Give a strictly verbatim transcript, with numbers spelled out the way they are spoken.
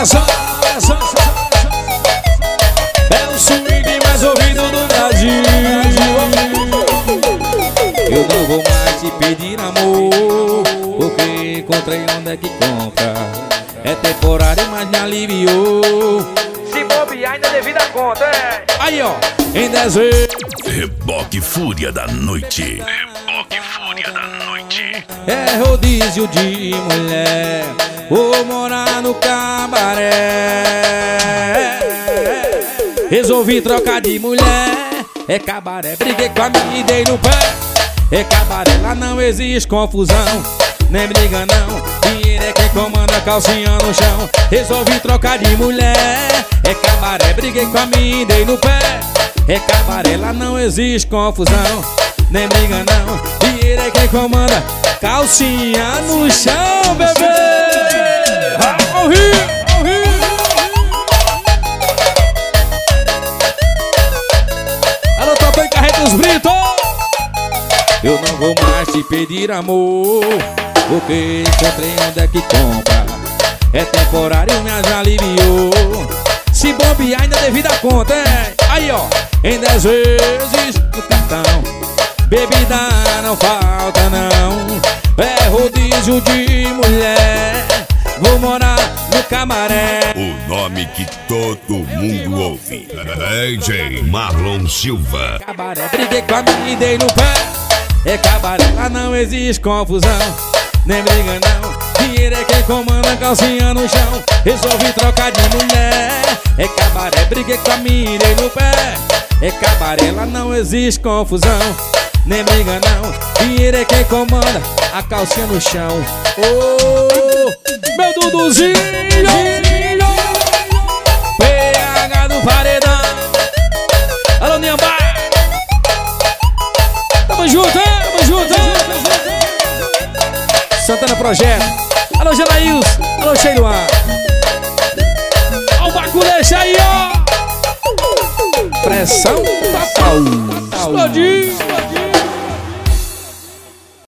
só, olha só. É o swing mais ouvido do Brasil. Eu não vou mais te pedir amor, porque encontrei onde é que compra. É temporário, mas me aliviou. Se bobear ainda devido a conta, é. Aí ó, em desejo. Reboque Fúria da Noite. Reboque Fúria da Noite. É rodízio de mulher, vou morar no cabaré. Resolvi trocar de mulher, é cabaré. Briguei com a minha e dei no pé. É cabaré, lá não existe confusão, nem briga não. Dinheiro é quem comanda, calcinha no chão. Resolvi trocar de mulher, é cabaré. Briguei com a minha e dei no pé. É cabaré, lá não existe confusão, nem briga não. Dinheiro é quem comanda, calcinha no chão, bebê. Ao Rio, ao Rio. Alô, Topã e Carretos Brito. Eu não vou mais te pedir amor, porque encontrei onde é que compra. É temporário, me aliviou. Se bombear ainda devido a conta, é. Aí ó, em dez vezes no cartão. Bebida não falta não. É rodízio de mulher, vou morar no cabaré. O nome que todo mundo ouve. D J Marlon Silva. Cabaré, briguei com a minha e dei no pé. É cabaré, lá não existe confusão, nem briga não. Dinheiro é quem comanda, calcinha no chão. Resolvi trocar de mulher. É cabaré, briguei com a minha e dei no pé. É cabaré, lá não existe confusão, nem briga não. Dinheiro é quem comanda, a calcinha no chão. Oh, meu Duduzinho, P H do Paredão. Alô, Niambá. Tamo junto, hein? Tamo junto, hein? Santana Projeto. Alô, Janaíus. Alô, Cheiruan. Ó o Baculecha aí, ó. Pressão total. Explodiu.